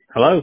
Hello,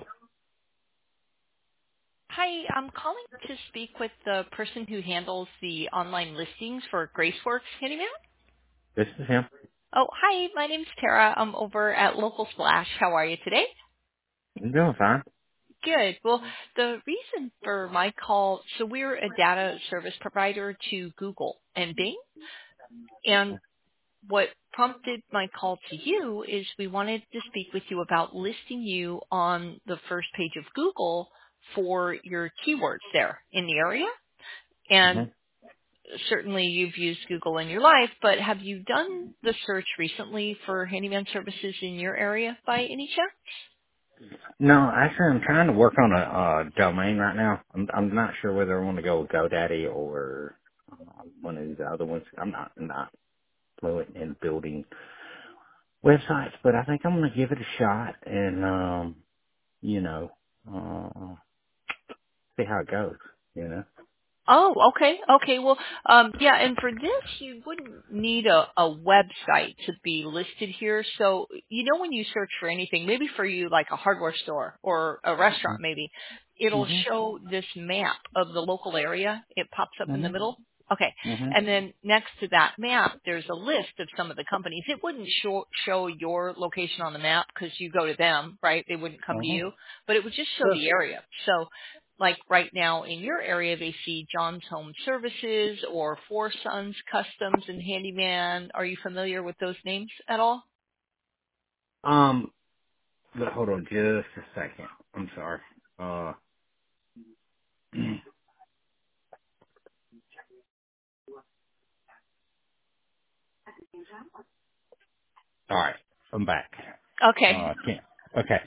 Hi, I'm calling to speak with the person who handles the online listings for Graceworks Handyman. this is him. Oh, hi, my name's Tara. I'm over at Local Splash. How are you today? I'm doing fine. Good. Well, the reason for my call, so we're a data service provider to Google and Bing, and what prompted my call to you is we wanted to speak with you about listing you on the first page of Google for your keywords there in the area. hmm And certainly you've used Google in your life, but have you done the search recently for handyman services in your area by any chance? No, actually, I'm trying to work on a domain right now. I'm not sure whether I want to go with GoDaddy or one of these other ones. I'm not fluent in building websites, but I think I'm going to give it a shot and you know, see how it goes. You know. Oh, okay. Okay. Well, yeah, and for this, you wouldn't need a website to be listed here. So, when you search for anything, maybe for you, like a hardware store or a restaurant, maybe, it'll Mhm. show this map of the local area. It pops up in the Mhm. middle. Okay. Mhm. And then next to that map, there's a list of some of the companies. It wouldn't show your location on the map because you go to them, right? They wouldn't come to Mhm. you, but it would just show Sure. the area. So, like right now in your area, they see John's Home Services or Four Sons Customs and Handyman. Are you familiar with those names at all? But hold on just a second. I'm sorry. All right, I'm back. Okay. Can't. Okay.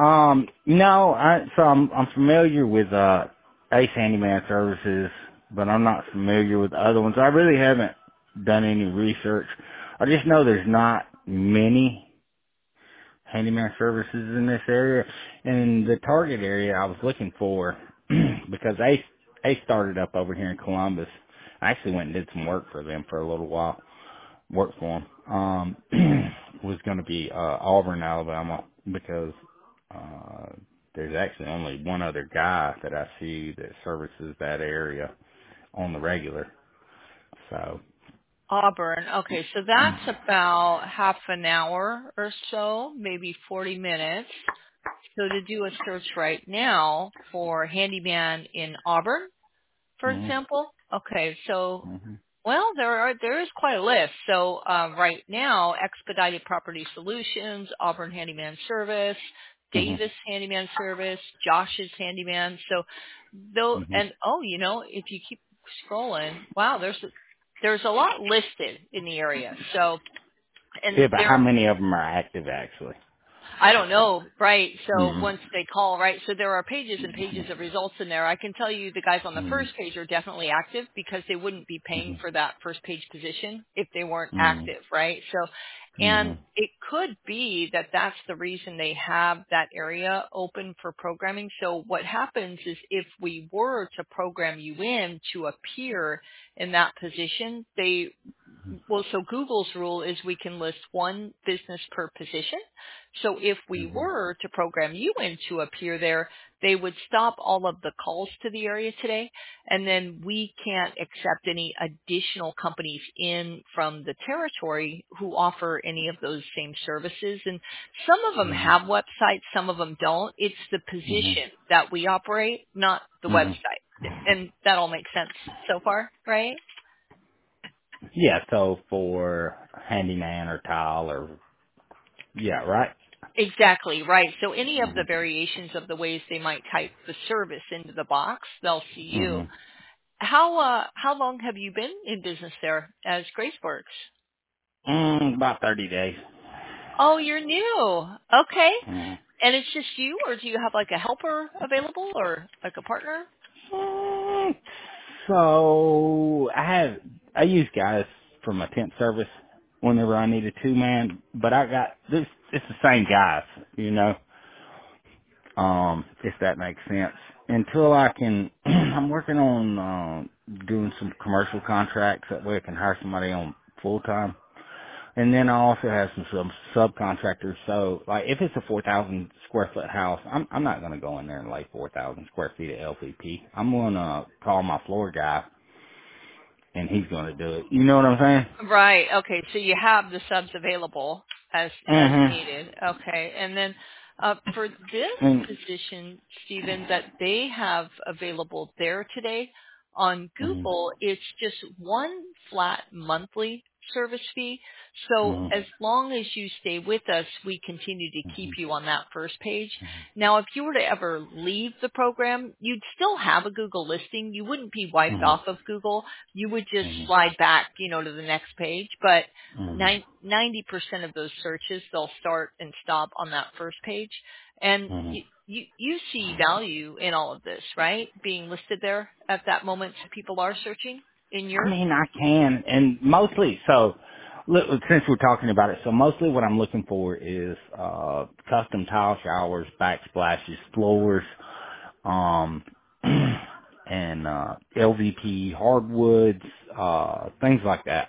No, I'm familiar with Ace Handyman Services, but I'm not familiar with the other ones. I really haven't done any research. I just know there's not many handyman services in this area, and the target area I was looking for because Ace started up over here in Columbus. I actually went and did some work for them for a little while work for him, was going to be Auburn, Alabama, because there's actually only one other guy that I see that services that area on the regular. So, Auburn. Okay, so that's about half an hour or so, maybe 40 minutes. So to do a search right now for handyman in Auburn, for mhm, example. Okay, so mhm, well, there is quite a list. So right now, Expedited Property Solutions, Auburn Handyman Service, mhm, Davis Handyman Service, Josh's Handyman. So though, mhm. and if you keep scrolling, wow, there's a lot listed in the area. So Yeah, and but how there many of them are active actually? I don't know, right? So Mhm, once they call, right? So there are pages and pages of results in there. I can tell you the guys on the mhm, first page are definitely active because they wouldn't be paying mhm, for that first page position if they weren't mhm, active, right? So, and mhm, it could be that that's the reason they have that area open for programming. So what happens is if we were to program you in to appear in that position, so Google's rule is we can list one business per position. So if we mhm, were to program you in to appear there, they would stop all of the calls to the area today, and then we can't accept any additional companies in from the territory who offer any of those same services. And some of them mhm, have websites, some of them don't. It's the mhm, position that we operate, not the mhm. website. And that all makes sense so far, right? Yeah, so for handyman or tile or yeah, right. Exactly, right. So any of the Mhm, variations of the ways they might type the service into the box, they'll see you. mhm. How long have you been in business there as Graceworks? About 30 days. Oh, you're new. Okay. Mhm. And it's just you, or do you have like a helper available or like a partner? Mm, So I use guys for my temp service whenever I need a two man, but I got this. It's the same guys, you know. If that makes sense. Until I can, I'm working on doing some commercial contracts. That way I can hire somebody on full time. And then I also have some subcontractors. So like if it's a 4,000 square foot house, I'm not going to go in there and lay 4,000 square feet of LVP. I'm going to call my floor guy and he's going to do it. You know what I'm saying? Right. Okay. So you have the subs available as Mm-hmm. needed. Okay. And then for this And, position, Stephen, that they have available there today on mm-hmm. Google, it's just one flat monthly service fee. So as Mm-hmm. long as you stay with us, we continue to keep Mm-hmm. you on that first page. Now, if you were to ever leave the program, you'd still have a Google listing. You wouldn't be wiped Mm-hmm. off of Google. You would just Mm-hmm. slide back, to the next page. But Mm-hmm. 90% of those searches, they'll start and stop on that first page. And Mm-hmm. you see value in all of this, right? Being listed there at that moment people are searching in I your. mean, I can, and mostly, so, look, since we're talking about it, so mostly what I'm looking for is, custom tile showers, backsplashes, floors, um, and, LVP hardwoods, things like that.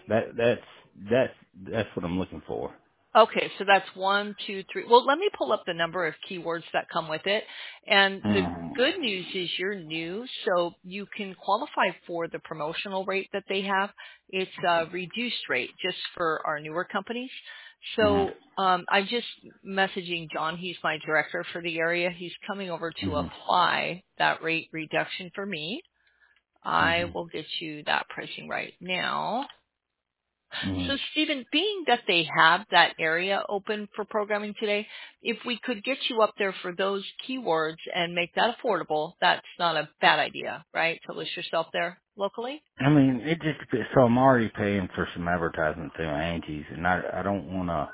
That's what I'm looking for. Okay, so that's one, two, three. Well, let me pull up the number of keywords that come with it. And the Mm-hmm. good news is you're new, so you can qualify for the promotional rate that they have. It's a reduced rate just for our newer companies. So Mm-hmm. I'm just messaging John. He's my director for the area. He's coming over to Mm-hmm. apply that rate reduction for me. I will Mm-hmm. get you that pricing right now. So, Mm-hmm. Stephen, being that they have that area open for programming today, if we could get you up there for those keywords and make that affordable, that's not a bad idea, right? To list yourself there locally? I mean, it just, so I'm already paying for some advertisement through Angie's, and I don't want to.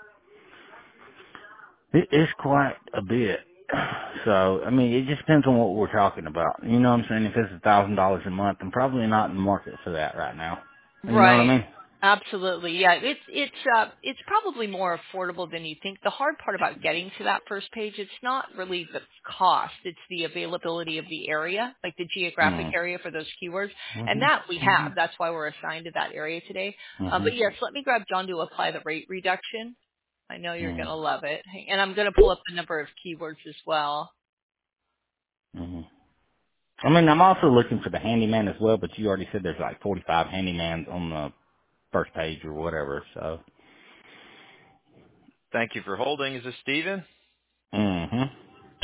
It's quite a bit. So, I mean, it just depends on what we're talking about. You know what I'm saying? If it's $1,000 a month, I'm probably not in the market for that right now. You know what I Right. mean? Absolutely. Yeah. It's probably more affordable than you think. The hard part about getting to that first page, it's not really the cost. It's the availability of the area, like the geographic Mm-hmm. area for those keywords. And that we Mm-hmm. have. That's why we're assigned to that area today. Mm-hmm. But yes, let me grab John to apply the rate reduction. I know you're going to Mm-hmm. love it. And I'm going to pull up the number of keywords as well. Mm-hmm. I mean, I'm also looking for the handyman as well, but you already said there's like 45 handymans on the first page or whatever, so. Thank you for holding. Is this Steven? Mm-hmm.